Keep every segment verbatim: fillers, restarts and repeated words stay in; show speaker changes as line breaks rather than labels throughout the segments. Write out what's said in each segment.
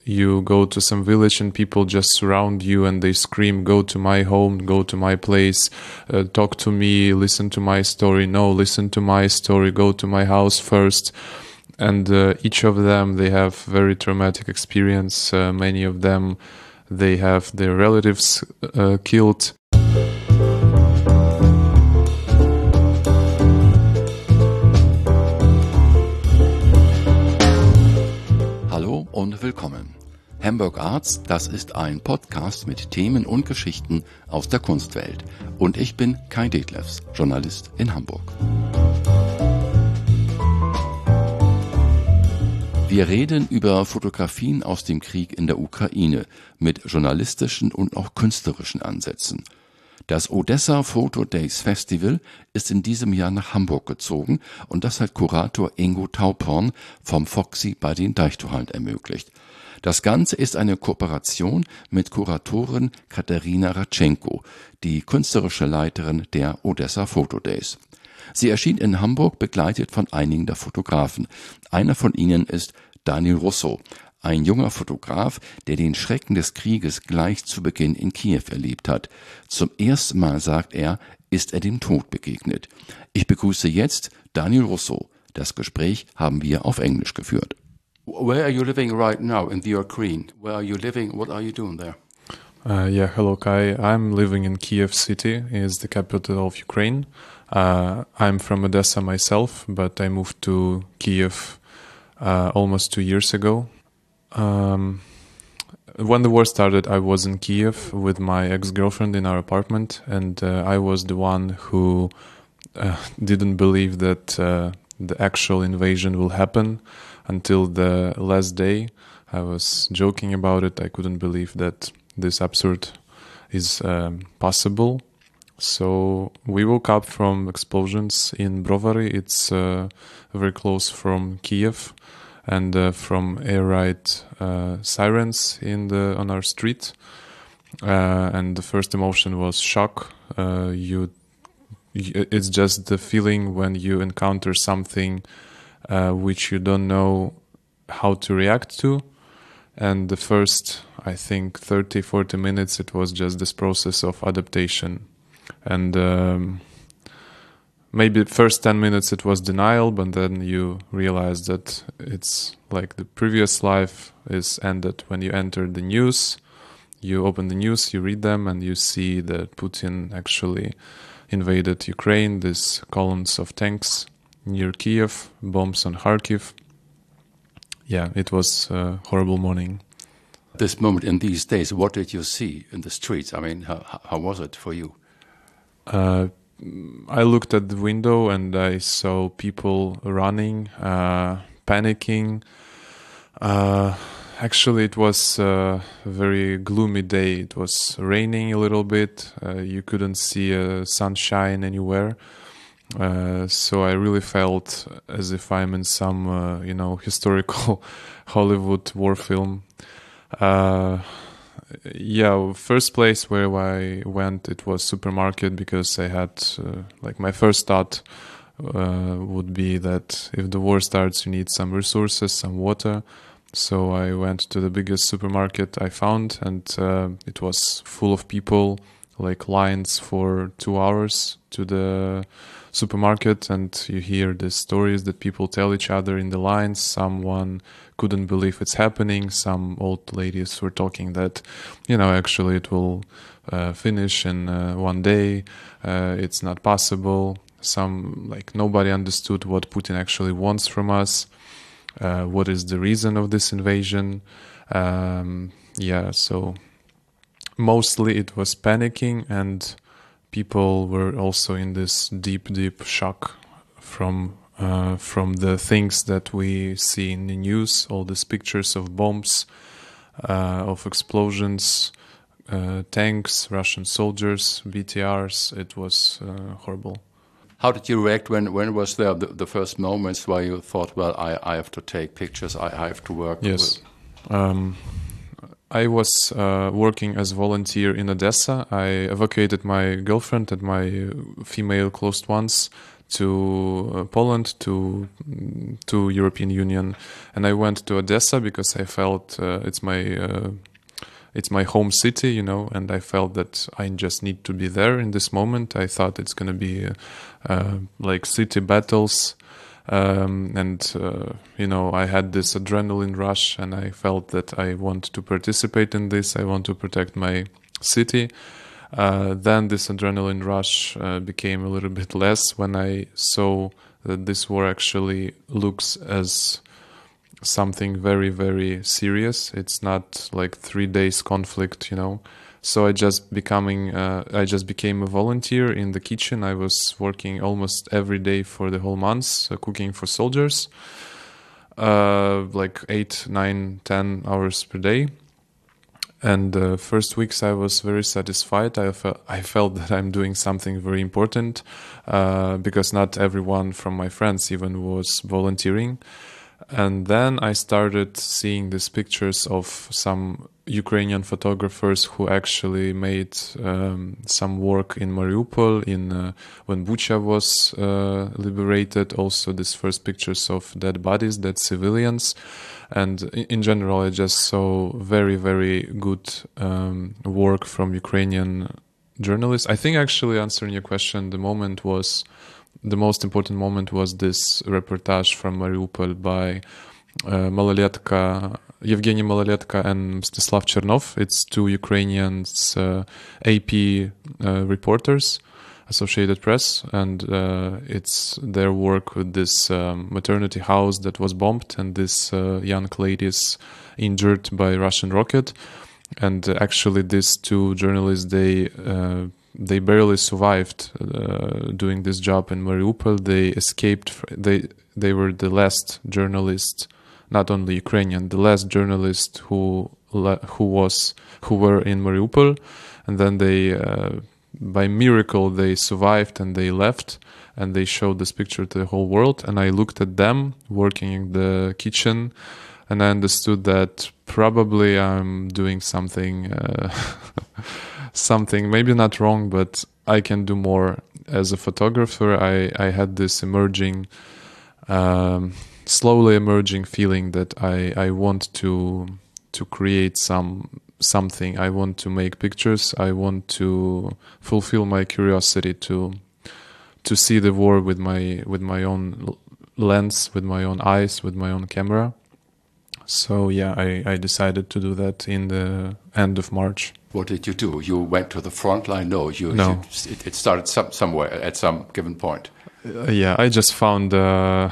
You go to some village and people just surround you and they scream, go to my home, go to my place, uh, talk to me, listen to my story. No, listen to my story, go to my house first. And uh, each of them, they have very traumatic experience. Uh, many of them, they have their relatives uh, killed.
Hallo und willkommen. Hamburg Arts, das ist ein Podcast mit Themen und Geschichten aus der Kunstwelt. Und ich bin Kai Detlefs, Journalist in Hamburg. Wir reden über Fotografien aus dem Krieg in der Ukraine mit journalistischen und auch künstlerischen Ansätzen. Das Odessa Photo Days Festival ist in diesem Jahr nach Hamburg gezogen und das hat Kurator Ingo Tauporn vom Foxy bei den Deichtorhallen ermöglicht. Das Ganze ist eine Kooperation mit Kuratorin Katerina Ratschenko, die künstlerische Leiterin der Odessa Photo Days. Sie erschien in Hamburg begleitet von einigen der Fotografen. Einer von ihnen ist Daniel Russo, ein junger Fotograf, der den Schrecken des Krieges gleich zu Beginn in Kiew erlebt hat. Zum ersten Mal, sagt er, ist er dem Tod begegnet. Ich begrüße jetzt Daniel Russo. Das Gespräch haben wir auf Englisch geführt. Where are you living right now in the Ukraine? Where are you living? What are you doing there?
Uh, yeah, hello Kai. I'm living in Kiev city. It's the capital of Ukraine. Uh, I'm from Odessa myself, but I moved to Kiev uh, almost two years ago. Um, when the war started, I was in Kiev with my ex-girlfriend in our apartment, and uh, I was the one who uh, didn't believe that uh, the actual invasion will happen until the last day. I was joking about it. I couldn't believe that this absurd is um, possible. So we woke up from explosions in Brovary. It's uh, very close from Kiev. And uh, from air raid uh, sirens in the on our street, uh, and the first emotion was shock. Uh, you, it's just the feeling when you encounter something uh, which you don't know how to react to. And the first, I think, thirty, forty minutes, it was just this process of adaptation. And um, maybe first ten minutes it was denial, but then you realize that it's like the previous life is ended. When you enter the news, you open the news, you read them, and you see that Putin actually invaded Ukraine, these columns of tanks near Kiev, bombs on Kharkiv. Yeah, it was a horrible morning.
This moment in these days, what did you see in the streets? I mean, how, how was it for you?
Uh, I looked at the window and I saw people running, uh, panicking. Uh, actually, it was a very gloomy day. It was raining a little bit. Uh, you couldn't see uh, sunshine anywhere. Uh, so I really felt as if I'm in some, uh, you know, historical Hollywood war film. Uh, Yeah, first place where I went, it was supermarket, because I had, uh, like, my first thought uh, would be that if the war starts, you need some resources, some water. So I went to the biggest supermarket I found, and uh, it was full of people, like lines for two hours to the supermarket, and you hear the stories that people tell each other in the lines. Someone couldn't believe it's happening. Some old ladies were talking that, you know, actually it will uh, finish in uh, one day. Uh, it's not possible. Some, like, nobody understood what Putin actually wants from us. Uh, what is the reason of this invasion? Um, yeah, so mostly it was panicking, and people were also in this deep, deep shock from uh, from the things that we see in the news, all these pictures of bombs, uh, of explosions, uh, tanks, Russian soldiers, B T Rs. It was uh, horrible.
How did you react when, when was there the, the first moments where you thought, well, I, I have to take pictures, I, I have to work?
Yes. Um, I was uh, working as volunteer in Odessa. I evacuated my girlfriend and my female close ones to uh, Poland, to to European Union, and I went to Odessa because I felt uh, it's my uh, it's my home city, you know, and I felt that I just need to be there in this moment. I thought it's gonna be uh, uh, like city battles, um, and uh, you know, I had this adrenaline rush, and I felt that I want to participate in this. I want to protect my city. Uh, then this adrenaline rush uh, became a little bit less when I saw that this war actually looks as something very, very serious. It's not like three days conflict, you know. So I just becoming, uh, I just became a volunteer in the kitchen. I was working almost every day for the whole month, uh, cooking for soldiers, uh, like eight, nine, ten hours per day. And the uh, first weeks I was very satisfied. I, fe- I felt that I'm doing something very important uh, because not everyone from my friends even was volunteering. And then I started seeing these pictures of some Ukrainian photographers who actually made um, some work in Mariupol in uh, when Bucha was uh, liberated. Also, these first pictures of dead bodies, dead civilians. And in general, I just saw very, very good um, work from Ukrainian journalists. I think actually answering your question, the moment was, the most important moment was this reportage from Mariupol by uh, Maloletka, Evgeny Maloletka and Mstislav Chernov. It's two Ukrainians, uh, A P uh, reporters, Associated Press, and uh, it's their work with this um, maternity house that was bombed and this uh, young ladies injured by Russian rocket. And uh, actually these two journalists, they uh, they barely survived uh, doing this job in Mariupol. They escaped. They they were the last journalists, not only Ukrainian, the last journalists who who was who were in Mariupol, and then they. Uh, By miracle, they survived and they left, and they showed this picture to the whole world. And I looked at them working in the kitchen, and I understood that probably I'm doing something, uh, something maybe not wrong, but I can do more as a photographer. I, I had this emerging, um, slowly emerging feeling that I, I want to to create some. something. I want to make pictures. I want to fulfill my curiosity to to see the war with my with my own lens, with my own eyes, with my own camera. So yeah, I, I decided to do that in the end of March.
What did you do? You went to the front line? No, you.
No.
You, it, it started some, somewhere at some given point.
Uh, yeah, I just found uh,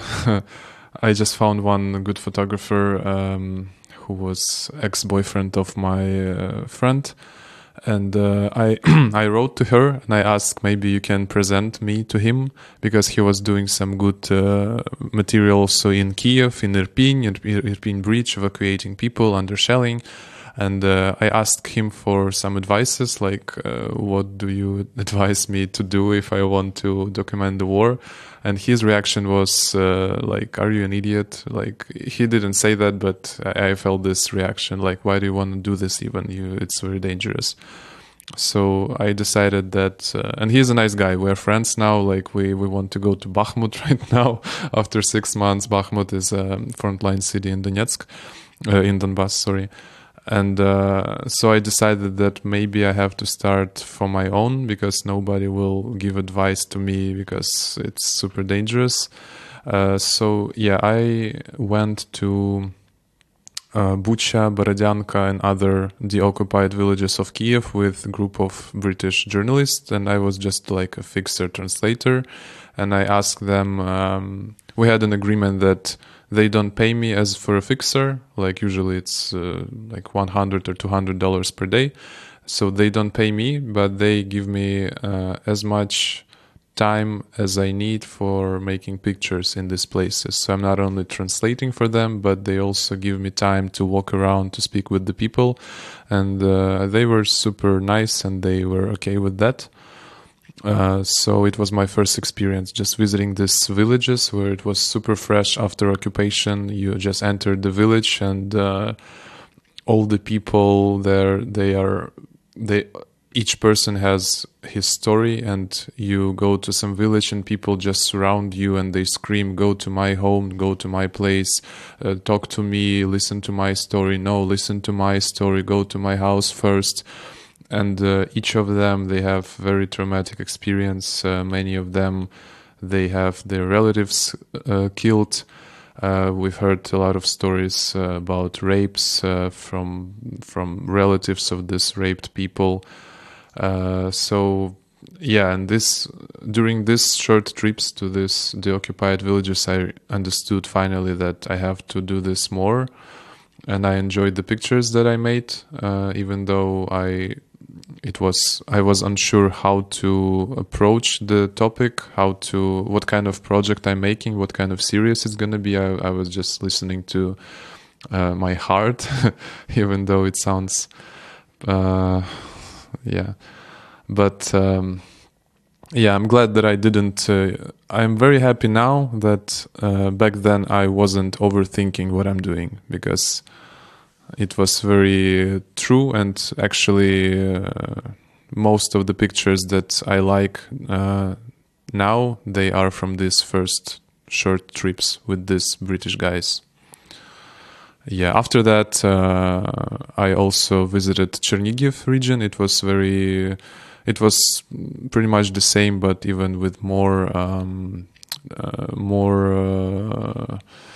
I just found one good photographer. Um, who was ex-boyfriend of my uh, friend, and uh, I I wrote to her and I asked maybe you can present me to him because he was doing some good uh, material also in Kiev, in Irpin, Irpin Bridge, evacuating people under shelling. And uh, I asked him for some advices, like uh, what do you advise me to do if I want to document the war? And his reaction was uh, like, are you an idiot? Like, he didn't say that, but I, I felt this reaction, like, why do you want to do this even? You, it's very dangerous. So I decided that, uh, and he's a nice guy. We're friends now. Like we, we want to go to Bakhmut right now. After six months, Bakhmut is a frontline city in Donetsk, uh, in Donbass, sorry. And uh, so I decided that maybe I have to start for my own because nobody will give advice to me because it's super dangerous. Uh, so yeah, I went to uh, Bucha, Borodyanka and other deoccupied villages of Kiev with a group of British journalists, and I was just like a fixer translator. And I asked them, um, we had an agreement that they don't pay me as for a fixer, like usually it's uh, like one hundred or two hundred dollars per day. So they don't pay me, but they give me uh, as much time as I need for making pictures in these places. So I'm not only translating for them, but they also give me time to walk around, to speak with the people. And uh, they were super nice and they were okay with that. Uh, so it was my first experience just visiting these villages where it was super fresh after occupation. You just entered the village and uh, all the people there, they are they each person has his story, and you go to some village and people just surround you and they scream, go to my home, go to my place, uh, talk to me, listen to my story, no, listen to my story, go to my house first. And uh, each of them, they have very traumatic experience. Uh, many of them, they have their relatives uh, killed. Uh, we've heard a lot of stories uh, about rapes uh, from from relatives of this raped people. Uh, so yeah, and this during these short trips to this the occupied villages, I understood finally that I have to do this more, and I enjoyed the pictures that I made, uh, even though I it was I was unsure how to approach the topic, how to what kind of project I'm making, what kind of series it's gonna be. I, I was just listening to uh, my heart, even though it sounds. Uh, yeah but um yeah I'm glad that I didn't uh, I'm very happy now that uh, back then I wasn't overthinking what I'm doing, because it was very true, and actually uh, most of the pictures that I like uh, now, they are from these first short trips with these British guys. Yeah, after that, uh, I also visited Chernigiv region. It was very, it was pretty much the same, but even with more, um, uh, more uh,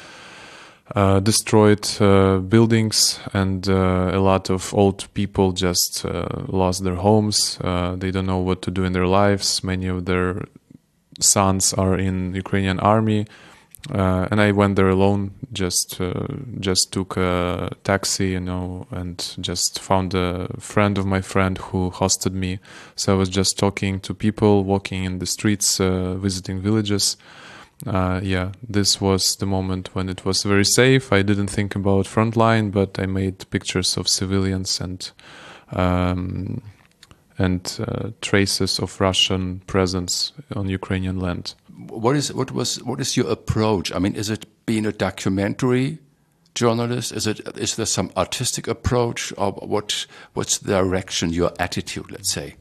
uh, destroyed uh, buildings, and uh, a lot of old people just uh, lost their homes. Uh, they don't know what to do in their lives. Many of their sons are in Ukrainian army. Uh, and I went there alone, just uh, just took a taxi, you know, and just found a friend of my friend who hosted me. So I was just talking to people, walking in the streets, uh, visiting villages. Uh, yeah, this was the moment when it was very safe. I didn't think about frontline, but I made pictures of civilians and um, and uh, traces of Russian presence on Ukrainian land.
What is what was what is your approach? I mean, is it being a documentary journalist? Is it is there some artistic approach, or what? What's the direction, your attitude? Let's say.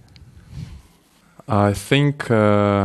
I think uh,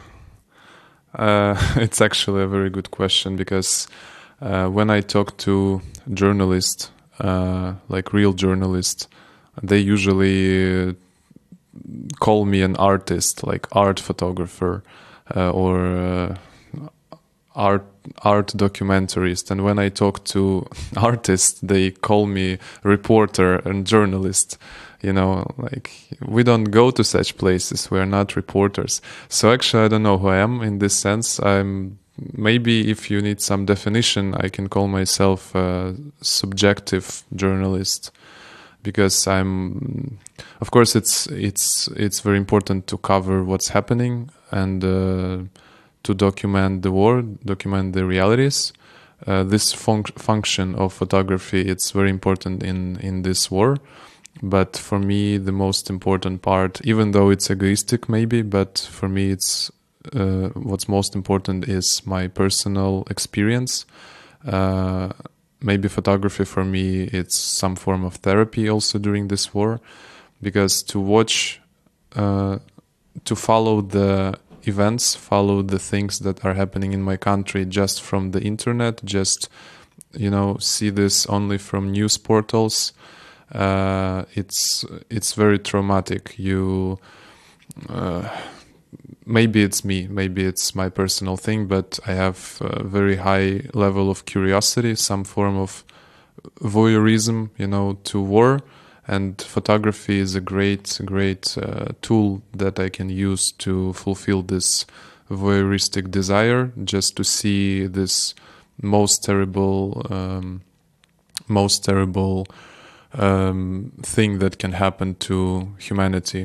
uh, it's actually a very good question, because uh, when I talk to journalists, uh, like real journalists, they usually call me an artist, like art photographer. Uh, or uh, art art documentarist, and when I talk to artists, they call me reporter and journalist. You know, like, we don't go to such places. We are not reporters. So actually, I don't know who I am in this sense. I'm maybe, if you need some definition, I can call myself a subjective journalist, because I'm, of course, it's it's it's very important to cover what's happening and uh, to document the war, document the realities. Uh, this fun- function of photography, it's very important in in this war. But for me, the most important part, even though it's egoistic maybe, but for me, it's uh, what's most important is my personal experience. Uh, Maybe photography for me, it's some form of therapy also during this war, because to watch, uh, to follow the events, follow the things that are happening in my country just from the internet, just, you know, see this only from news portals, uh, it's it's very traumatic. You, uh, maybe it's me, maybe it's my personal thing, but I have a very high level of curiosity, some form of voyeurism, you know, to war. And photography is a great, great uh, tool that I can use to fulfill this voyeuristic desire, just to see this most terrible, um, most terrible um, thing that can happen to humanity.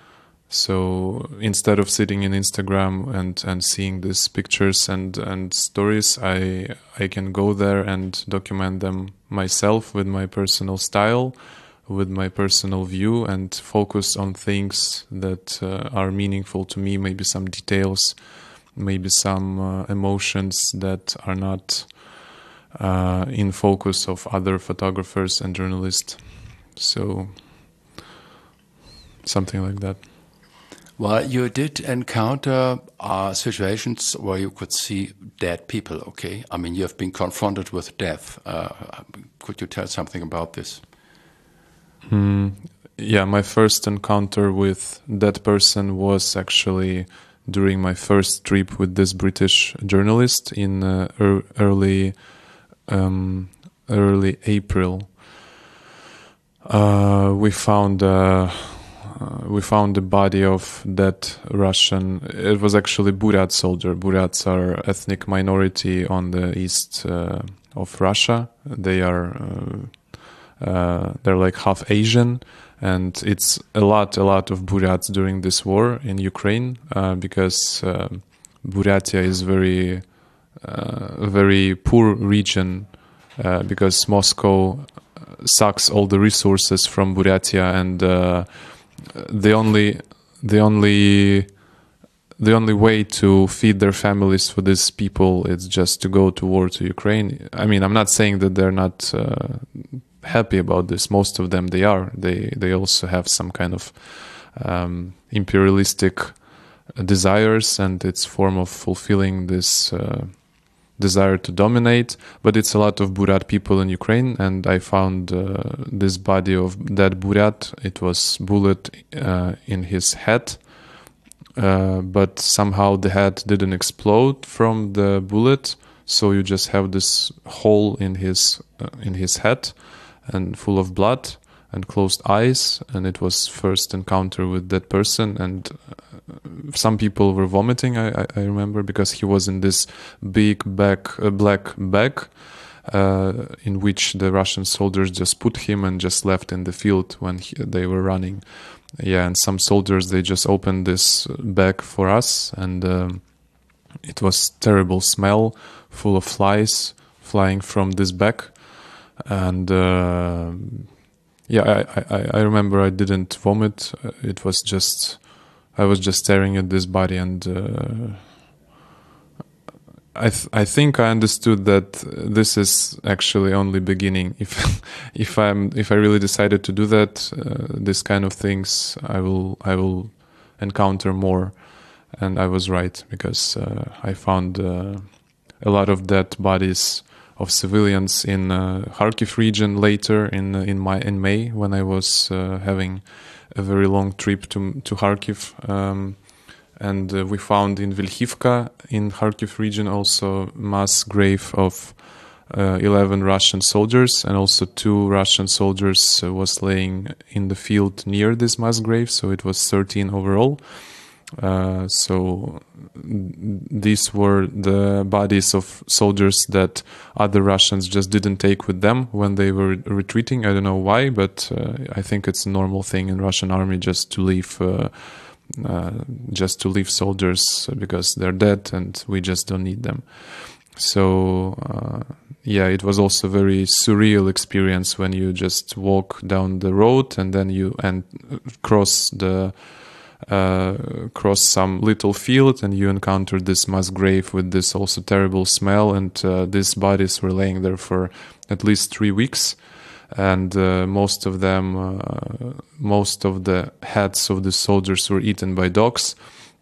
So instead of sitting in Instagram and, and seeing these pictures and, and stories, I I can go there and document them myself with my personal style, with my personal view, and focus on things that uh, are meaningful to me, maybe some details, maybe some uh, emotions that are not uh, in focus of other photographers and journalists. So something like that.
Well, you did encounter uh, situations where you could see dead people, okay? I mean, you have been confronted with death. Uh, could you tell something about this?
Mm, yeah, my first encounter with that person was actually during my first trip with this British journalist in uh, er- early um, early April. Uh, we found uh, uh, we found the body of that Russian. It was actually Buryat soldier. Buryats are ethnic minority on the east uh, of Russia. They are uh, uh, they're like half Asian, and it's a lot a lot of Buryats during this war in Ukraine uh, because uh, Buryatia is very uh, very poor region uh, because Moscow sucks all the resources from Buryatia, and uh, the only the only the only way to feed their families for these people is just to go to war to Ukraine. I mean, I'm not saying that they're not uh, happy about this. Most of them they are. They they also have some kind of um, imperialistic desires, and it's form of fulfilling this uh, desire to dominate. But it's a lot of Buryat people in Ukraine, and I found uh, this body of dead Buryat. It was bullet uh, in his head, uh, but somehow the head didn't explode from the bullet, so you just have this hole in his uh, in his head and full of blood and closed eyes. And it was first encounter with that person, and uh, some people were vomiting, I, I, I remember, because he was in this big bag, uh, black bag uh, in which the Russian soldiers just put him and just left in the field when he, they were running. Yeah, and some soldiers, they just opened this bag for us, and um, it was terrible smell, full of flies flying from this bag. And uh, yeah, I, I, I remember I didn't vomit. It was just, I was just staring at this body, and uh, I th- I think I understood that this is actually only beginning. If if I'm if I really decided to do that, uh, this kind of things, I will I will encounter more. And I was right, because uh, I found uh, a lot of dead bodies of civilians in uh, Kharkiv region later in in my in May, when I was uh, having a very long trip to to Kharkiv, um, and uh, we found in Vilhivka in Kharkiv region also mass grave of uh, eleven Russian soldiers, and also two Russian soldiers uh, was laying in the field near this mass grave, so it was thirteen overall. Uh, so these were the bodies of soldiers that other Russians just didn't take with them when they were retreating. I don't know why, but uh, I think it's a normal thing in Russian army just to leave, uh, uh, just to leave soldiers because they're dead and we just don't need them. So uh, yeah, it was also a very surreal experience when you just walk down the road and then you and cross the. Uh, cross some little field, and you encounter this mass grave with this also terrible smell, and uh, these bodies were laying there for at least three weeks, and uh, most of them, uh, most of the heads of the soldiers were eaten by dogs.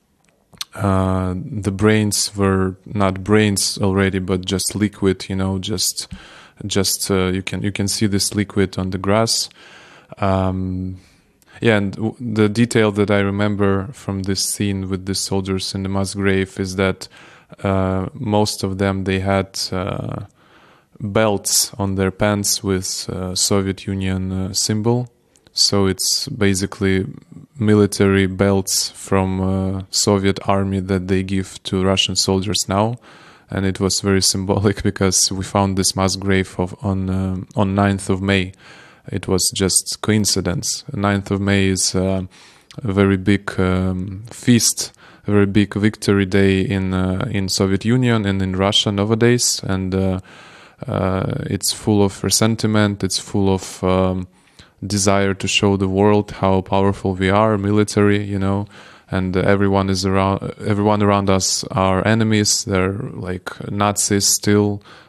Uh, the brains were not brains already, but just liquid, you know, just, just uh, you can you can see this liquid on the grass. Um, Yeah, and w- the detail that I remember from this scene with the soldiers in the mass grave is that uh, most of them, they had uh, belts on their pants with uh, Soviet Union uh, symbol. So it's basically military belts from uh, Soviet army that they give to Russian soldiers now. And it was very symbolic because we found this mass grave of, on uh, on ninth of May. It was just coincidence. ninth of May is uh, a very big um, feast, a very big victory day in uh, in Soviet Union and in Russia nowadays, and uh, uh, it's full of resentment. It's full of um, desire to show the world how powerful we are, military, you know. And uh, everyone is around. Everyone around us are enemies. They're like Nazis still.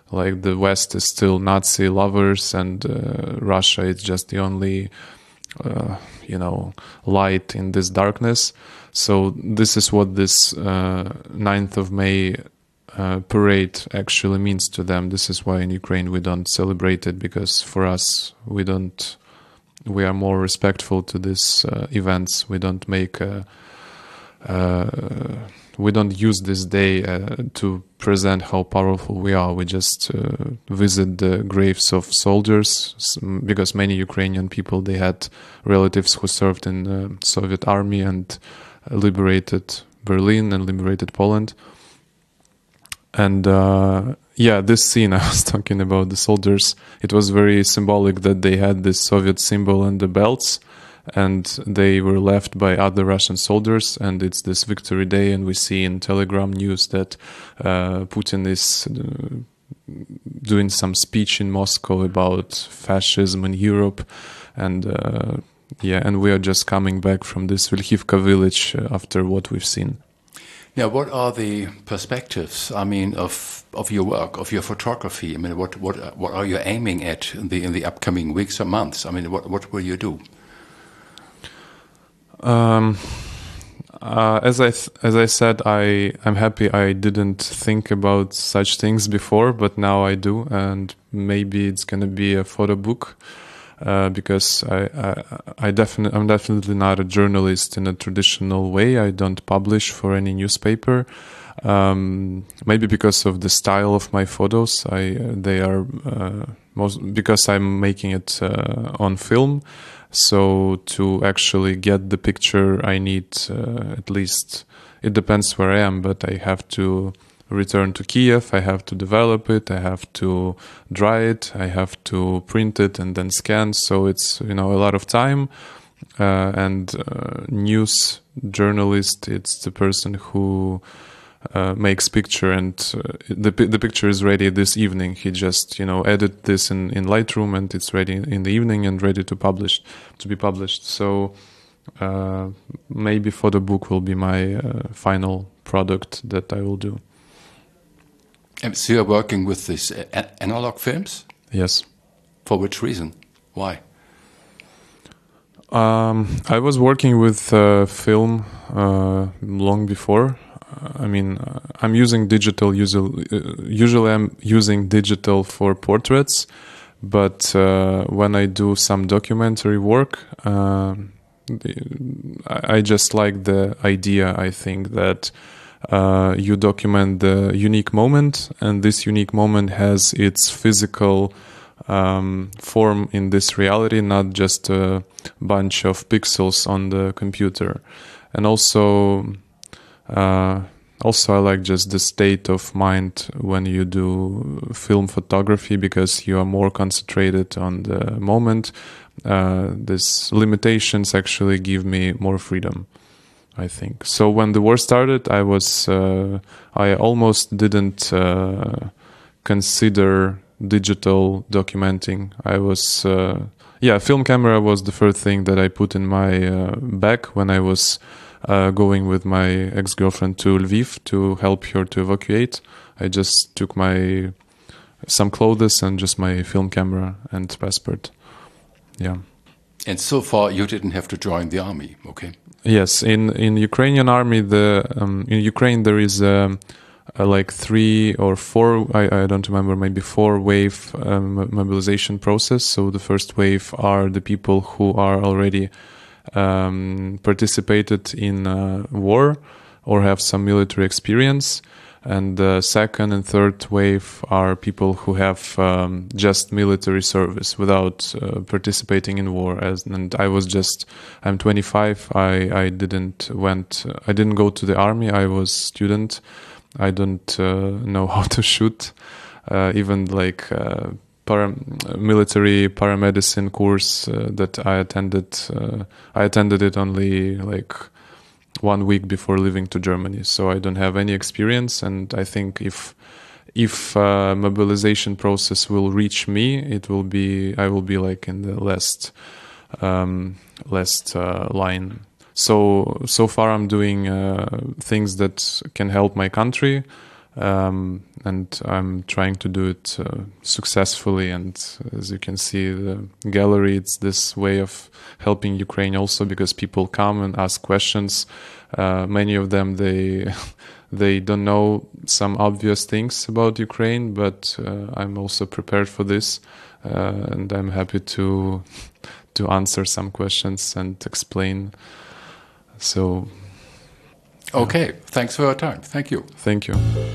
like the West is still Nazi lovers, and uh, Russia is just the only, uh, you know, light in this darkness. So this is what this uh, ninth of May uh, parade actually means to them. This is why in Ukraine we don't celebrate it, because for us we don't. We are more respectful to these uh, events. We don't make. A, uh, we don't use this day uh, to present how powerful we are. We just uh, visit the graves of soldiers, because many Ukrainian people, they had relatives who served in the Soviet army and liberated Berlin and liberated Poland. And uh, yeah, this scene I was talking about, the soldiers, it was very symbolic that they had this Soviet symbol and the belts, and they were left by other Russian soldiers, and it's this Victory Day, and we see in Telegram news that uh, Putin is uh, doing some speech in Moscow about fascism in Europe, and uh, yeah, and we are just coming back from this Vilhivka village uh, after what we've seen.
Now, what are the perspectives? I mean, of of your work, of your photography. I mean, what what what are you aiming at in the in the upcoming weeks or months? I mean, what what will you do?
Um, uh, as I th- as I said, I I'm happy I didn't think about such things before, but now I do, and maybe it's gonna be a photo book. Uh, because I, I, I definitely, I'm definitely not a journalist in a traditional way. I don't publish for any newspaper. Um, maybe because of the style of my photos, I uh, they are uh, most because I'm making it uh, on film. So to actually get the picture, I need uh, at least, it depends where I am, but I have to return to Kiev, I have to develop it, I have to dry it, I have to print it and then scan. So it's, you know, a lot of time. Uh, and uh, news journalist, it's the person who uh, makes picture, and uh, the the picture is ready this evening. He just, you know, edit this in, in Lightroom, and it's ready in the evening and ready to publish, to be published. So uh, maybe photo book will be my uh, final product that I will do.
And so you're working with these analog films?
Yes.
For which reason? Why?
Um, I was working with uh, film uh, long before. I mean, uh, I'm using digital. Usually, uh, usually I'm using digital for portraits, but uh, when I do some documentary work, uh, the, I just like the idea. I think that Uh, you document the unique moment, and this unique moment has its physical um, form in this reality, not just a bunch of pixels on the computer. And also, uh, also I like just the state of mind when you do film photography, because you are more concentrated on the moment. Uh, these limitations actually give me more freedom, I think. So when the war started, I was, uh, I almost didn't uh, consider digital documenting. I was, uh, yeah, film camera was the first thing that I put in my uh, bag when I was uh, going with my ex-girlfriend to Lviv to help her to evacuate. I just took my, some clothes and just my film camera and passport. Yeah.
And so far you didn't have to join the army, okay?
Yes, in in Ukrainian army, the um, in Ukraine there is um, uh, like three or four, I, I don't remember, maybe four wave um, mobilization process. So the first wave are the people who are already um, participated in uh, war or have some military experience. And the second and third wave are people who have um, just military service without uh, participating in war. As and I was just, I'm twenty-five. I I didn't went. I didn't go to the army. I was student. I don't uh, know how to shoot. Uh, even like uh, para, military paramedicine course uh, that I attended. Uh, I attended it only like one week before leaving to Germany, so I don't have any experience. And I think if if uh, mobilization process will reach me, it will be I will be like in the last um, last uh, line. So so far I'm doing uh, things that can help my country. Um, and I'm trying to do it uh, successfully. And as you can see, the gallery, it's this way of helping Ukraine also, because people come and ask questions. Uh, many of them, they they don't know some obvious things about Ukraine, but uh, I'm also prepared for this, uh, and I'm happy to to answer some questions and explain. So,
okay, thanks for your time. Thank you.
Thank you.